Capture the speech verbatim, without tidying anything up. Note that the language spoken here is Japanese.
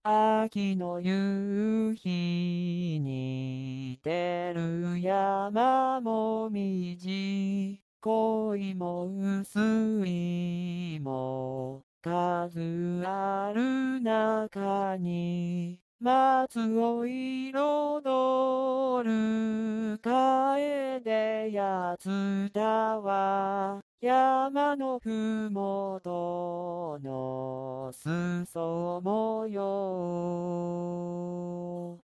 秋の夕日に照る山もみじ、恋も薄いも数ある中に、松を彩る楓やつたは、山のふもとの裾模様。